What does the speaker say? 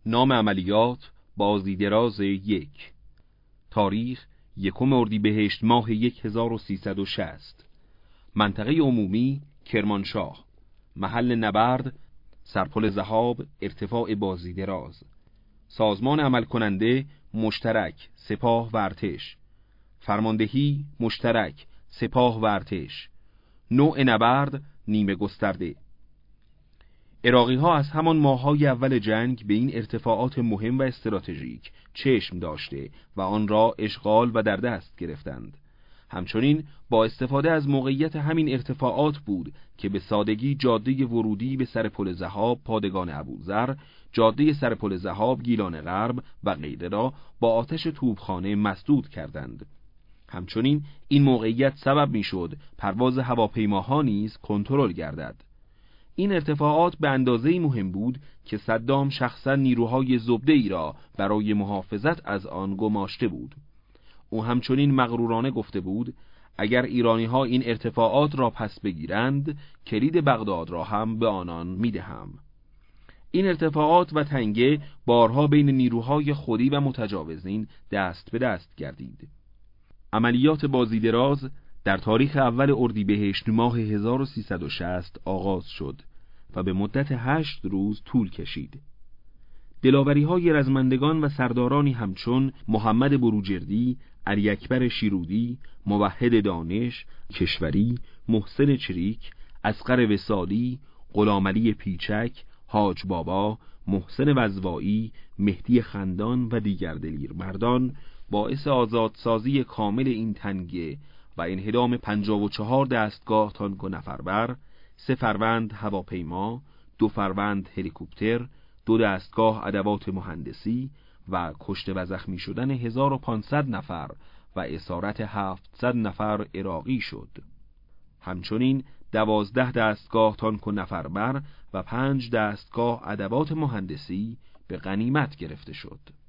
نام عملیات بازیدراز 1. تاریخ 1 اردیبهشت ماه 1360. منطقه عمومی کرمانشاه. محل نبرد سرپل ذهاب، ارتفاع بازیدراز. سازمان عمل کننده مشترک سپاه و ارتش. فرماندهی مشترک سپاه و ارتش. نوع نبرد نیمه گسترده. عراقی ها از همان ماه‌های اول جنگ به این ارتفاعات مهم و استراتژیک چشم داشته و آن را اشغال و در دست گرفتند. همچنین با استفاده از موقعیت همین ارتفاعات بود که به سادگی جاده ورودی به سرپل ذهاب پادگان ابوذر، جاده سرپل ذهاب گیلان غرب و غیره را با آتش توپخانه مسدود کردند. همچنین این موقعیت سبب می‌شد پرواز هواپیماها نیز کنترل گردد. این ارتفاعات به اندازه‌ای مهم بود که صدام شخصا نیروهای زبده‌ای را برای محافظت از آن گماشته بود. او همچنین مغرورانه گفته بود اگر ایرانی‌ها این ارتفاعات را پس بگیرند کلید بغداد را هم به آنان می‌دهم. این ارتفاعات و تنگه بارها بین نیروهای خودی و متجاوزین دست به دست گردید. عملیات بازیدراز در تاریخ اول اردیبهشت ماه 1360 آغاز شد و به مدت 8 روز طول کشید. دلاوری‌های رزمندگان و سردارانی همچون محمد بروجردی، علی اکبر شیرودی، موحد دانش، کشوری، محسن چریک، اصغر وصالی، غلام علی پیچک، حاج بابا، محسن وزوایی، مهدی خندان و دیگر دلیرمردان باعث آزادسازی کامل این تنگه و انهدام 54 دستگاه تانک و نفربر، 3 فروند هواپیما، 2 فروند هلیکوپتر، 2 دستگاه ادوات مهندسی و کشته و زخمی شدن 1500 نفر و اسارت 700 نفر عراقی شد. همچنین 12 دستگاه تانک و نفربر و 5 دستگاه ادوات مهندسی به غنیمت گرفته شد.